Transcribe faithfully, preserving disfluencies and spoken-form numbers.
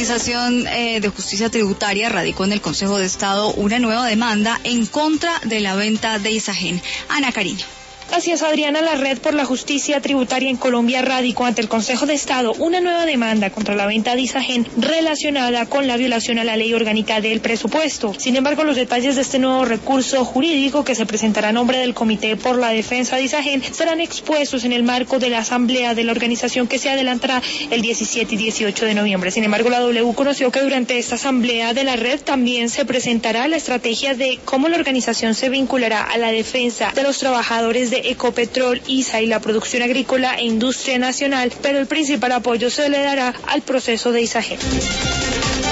Organización eh, de Justicia Tributaria radicó en el Consejo de Estado una nueva demanda en contra de la venta de Isagen. Ana Cariño. Así es, Adriana, la Red por la Justicia Tributaria en Colombia radicó ante el Consejo de Estado una nueva demanda contra la venta de Isagen relacionada con la violación a la Ley Orgánica del Presupuesto. Sin embargo, los detalles de este nuevo recurso jurídico que se presentará a nombre del Comité por la Defensa de Isagen serán expuestos en el marco de la asamblea de la organización que se adelantará el diecisiete y dieciocho de noviembre. Sin embargo, la W conoció que durante esta asamblea de la Red también se presentará la estrategia de cómo la organización se vinculará a la defensa de los trabajadores de Ecopetrol, I S A y la producción agrícola e industria nacional, pero el principal apoyo se le dará al proceso de Isagen.